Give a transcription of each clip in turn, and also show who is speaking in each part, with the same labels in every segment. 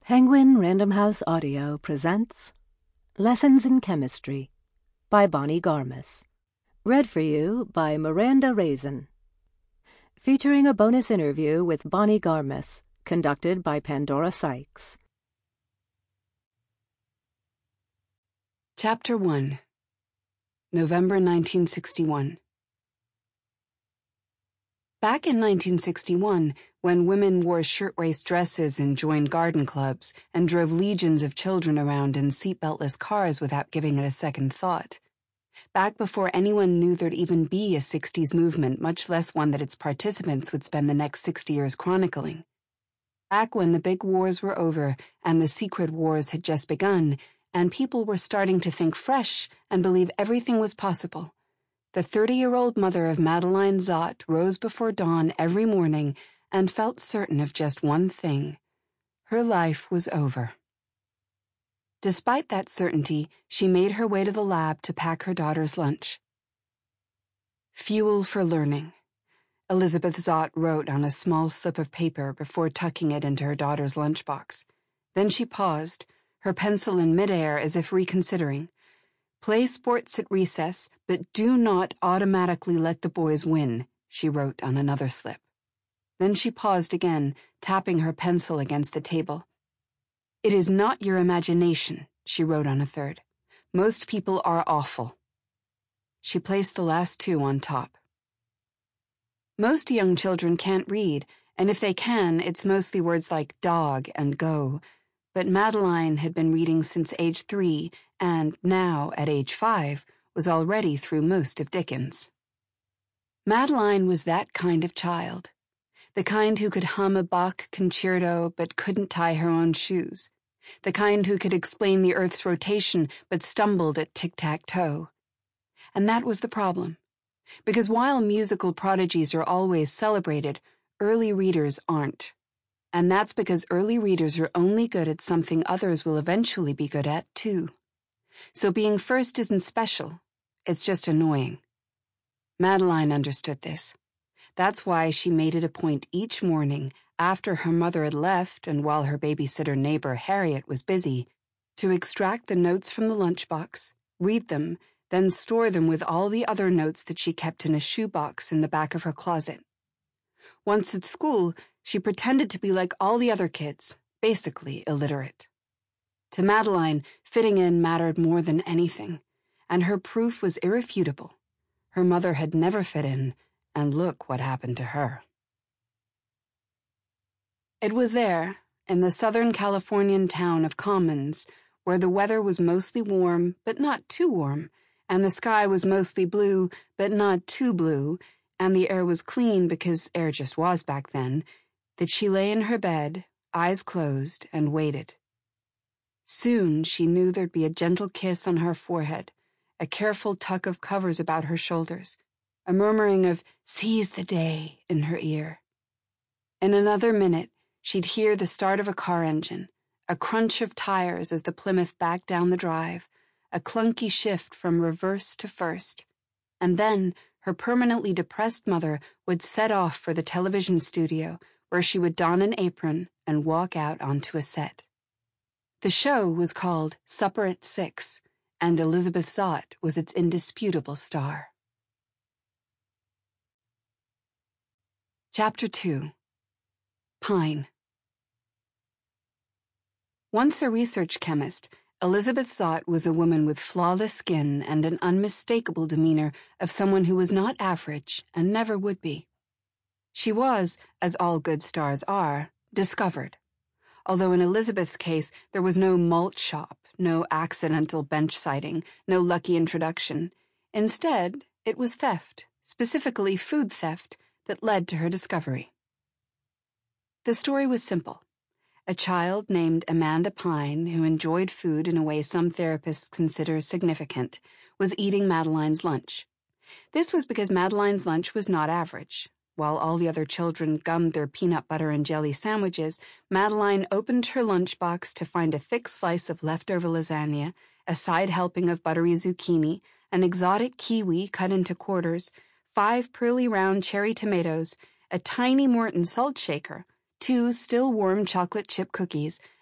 Speaker 1: Penguin Random House Audio presents Lessons in Chemistry by Bonnie Garmus. Read for you by Miranda Raisin. Featuring a bonus interview with Bonnie Garmus, conducted by Pandora Sykes.
Speaker 2: Chapter 1. November 1961. Back in 1961, when women wore shirtwaist dresses and joined garden clubs and drove legions of children around in seatbeltless cars without giving it a second thought. Back before anyone knew there'd even be a 60s movement, much less one that its participants would spend the next 60 years chronicling. Back when the big wars were over and the secret wars had just begun, and people were starting to think fresh and believe everything was possible. The 30-year-old mother of Madeline Zott rose before dawn every morning and felt certain of just one thing. Her life was over. Despite that certainty, she made her way to the lab to pack her daughter's lunch. Fuel for learning, Elizabeth Zott wrote on a small slip of paper before tucking it into her daughter's lunchbox. Then she paused, her pencil in midair as if reconsidering. Play sports at recess, but do not automatically let the boys win, she wrote on another slip. Then she paused again, tapping her pencil against the table. It is not your imagination, she wrote on a third. Most people are awful. She placed the last two on top. Most young children can't read, and if they can, it's mostly words like dog and go. But Madeline had been reading since age 3 and now, at age 5, was already through most of Dickens. Madeline was that kind of child. The kind who could hum a Bach concerto but couldn't tie her own shoes. The kind who could explain the Earth's rotation but stumbled at tic-tac-toe. And that was the problem. Because while musical prodigies are always celebrated, early readers aren't. And that's because early readers are only good at something others will eventually be good at, too. So being first isn't special. It's just annoying. Madeline understood this. That's why she made it a point each morning, after her mother had left and while her babysitter neighbor Harriet was busy, to extract the notes from the lunchbox, read them, then store them with all the other notes that she kept in a shoebox in the back of her closet. Once at school, she pretended to be like all the other kids, basically illiterate. To Madeline, fitting in mattered more than anything, and her proof was irrefutable. Her mother had never fit in, and look what happened to her. It was there, in the Southern Californian town of Commons, where the weather was mostly warm, but not too warm, and the sky was mostly blue, but not too blue, and the air was clean because air just was back then, that she lay in her bed, eyes closed, and waited. Soon she knew there'd be a gentle kiss on her forehead, a careful tuck of covers about her shoulders, a murmuring of "seize the day" in her ear. In another minute, she'd hear the start of a car engine, a crunch of tires as the Plymouth backed down the drive, a clunky shift from reverse to first, and then her permanently depressed mother would set off for the television studio, where she would don an apron and walk out onto a set. The show was called Supper at 6, and Elizabeth Zott was its indisputable star. Chapter 2. Pine. Once a research chemist, Elizabeth Zott was a woman with flawless skin and an unmistakable demeanor of someone who was not average and never would be. She was, as all good stars are, discovered. Although in Elizabeth's case there was no malt shop, no accidental bench sighting, no lucky introduction. Instead, it was theft, specifically food theft, that led to her discovery. The story was simple. A child named Amanda Pine, who enjoyed food in a way some therapists consider significant, was eating Madeline's lunch. This was because Madeline's lunch was not average. While all the other children gummed their peanut butter and jelly sandwiches, Madeline opened her lunchbox to find a thick slice of leftover lasagna, a side helping of buttery zucchini, an exotic kiwi cut into quarters, 5 pearly round cherry tomatoes, a tiny Morton salt shaker, 2 still warm chocolate chip cookies,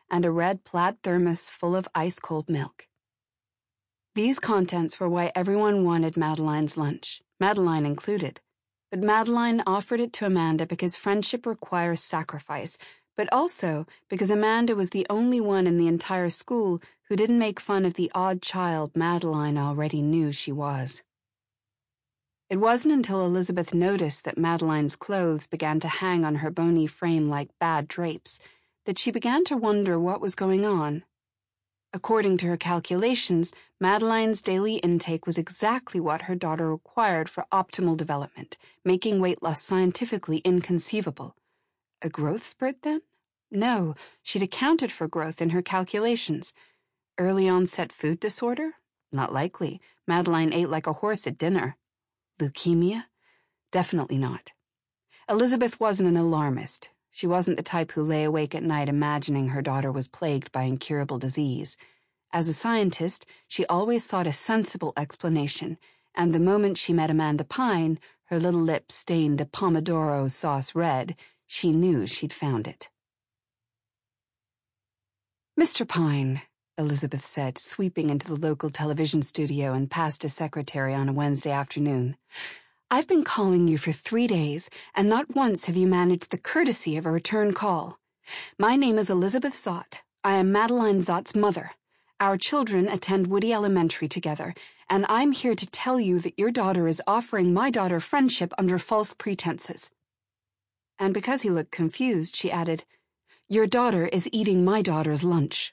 Speaker 2: and a red plaid thermos full of ice-cold milk. These contents were why everyone wanted Madeline's lunch, Madeline included. But Madeline offered it to Amanda because friendship requires sacrifice, but also because Amanda was the only one in the entire school who didn't make fun of the odd child Madeline already knew she was. It wasn't until Elizabeth noticed that Madeline's clothes began to hang on her bony frame like bad drapes that she began to wonder what was going on. According to her calculations, Madeline's daily intake was exactly what her daughter required for optimal development, making weight loss scientifically inconceivable. A growth spurt, then? No, she'd accounted for growth in her calculations. Early onset food disorder? Not likely. Madeline ate like a horse at dinner. Leukemia? Definitely not. Elizabeth wasn't an alarmist. She wasn't the type who lay awake at night imagining her daughter was plagued by incurable disease. As a scientist, she always sought a sensible explanation, and the moment she met Amanda Pine, her little lips stained a pomodoro sauce red, she knew she'd found it. "Mr. Pine," Elizabeth said, sweeping into the local television studio and past a secretary on a Wednesday afternoon. "I've been calling you for 3 days, and not once have you managed the courtesy of a return call. My name is Elizabeth Zott. I am Madeline Zott's mother. Our children attend Woody Elementary together, and I'm here to tell you that your daughter is offering my daughter friendship under false pretenses." And because he looked confused, she added, "Your daughter is eating my daughter's lunch."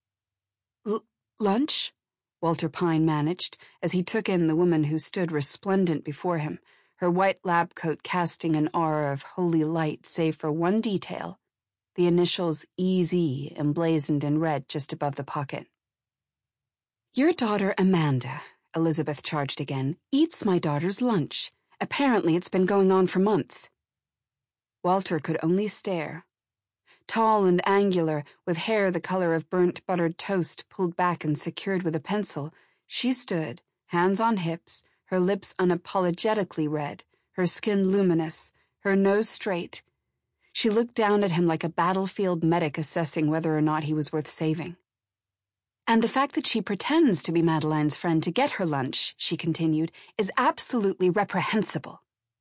Speaker 2: Lunch? Walter Pine managed, as he took in the woman who stood resplendent before him, her white lab coat casting an aura of holy light save for one detail, the initials EZ emblazoned in red just above the pocket. "Your daughter Amanda," Elizabeth charged again, "eats my daughter's lunch. Apparently it's been going on for months." Walter could only stare. Tall and angular, with hair the color of burnt buttered toast pulled back and secured with a pencil, she stood, hands on hips, her lips unapologetically red, her skin luminous, her nose straight. She looked down at him like a battlefield medic assessing whether or not he was worth saving. "And the fact that she pretends to be Madeline's friend to get her lunch," she continued, "is absolutely reprehensible."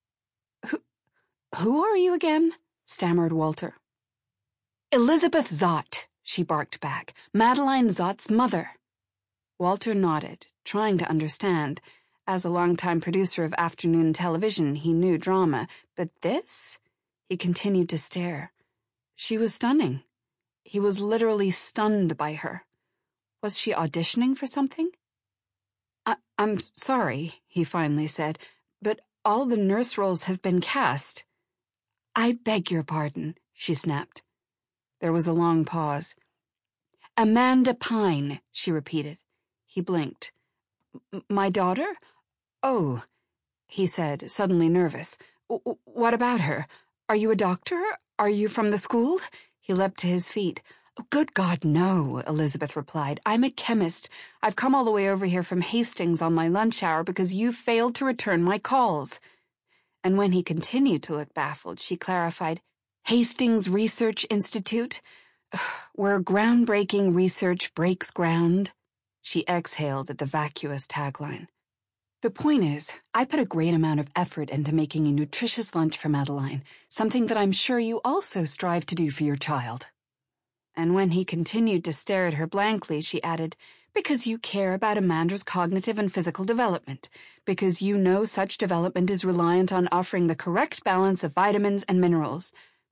Speaker 2: Who are you again?" stammered Walter. "Elizabeth Zott," she barked back, "Madeline Zott's mother." Walter nodded, trying to understand. As a longtime producer of afternoon television, he knew drama, but this? He continued to stare. She was stunning. He was literally stunned by her. Was she auditioning for something? I'm sorry," he finally said, "but all the nurse roles have been cast." "I beg your pardon," she snapped. There was a long pause. "Amanda Pine," she repeated. He blinked. "My daughter? Oh," he said, suddenly nervous. "What about her? Are you a doctor? Are you from the school?" He leapt to his feet. "Good God, no," Elizabeth replied. "I'm a chemist. I've come all the way over here from Hastings on my lunch hour because you failed to return my calls." And when he continued to look baffled, she clarified, "Hastings Research Institute, where groundbreaking research breaks ground." She exhaled at the vacuous tagline. "The point is, I put a great amount of effort into making a nutritious lunch for Madeline, something that I'm sure you also strive to do for your child." And when he continued to stare at her blankly, she added, "Because you care about Amanda's cognitive and physical development, because you know such development is reliant on offering the correct balance of vitamins and minerals.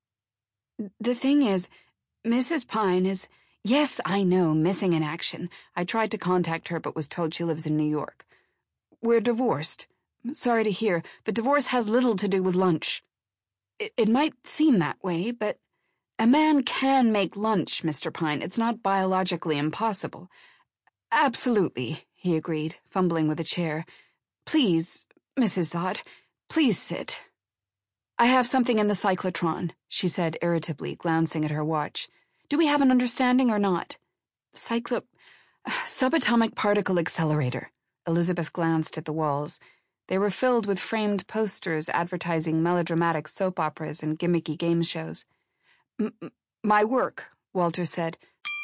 Speaker 2: The thing is, Mrs. Pine is—" "Yes, I know, missing in action. I tried to contact her but was told she lives in New York. We're divorced. Sorry to hear, but divorce has little to do with lunch. It might seem that way, but a man can make lunch, Mr. Pine. It's not biologically impossible." "Absolutely," he agreed, fumbling with a chair. "Please, Mrs. Zott, please sit." "I have something in the cyclotron," she said irritably, glancing at her watch. "Do we have an understanding or not?" Subatomic particle accelerator." Elizabeth glanced at the walls. They were filled with framed posters advertising melodramatic soap operas and gimmicky game shows. My work," Walter said.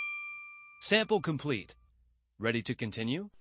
Speaker 3: Sample complete. Ready to continue?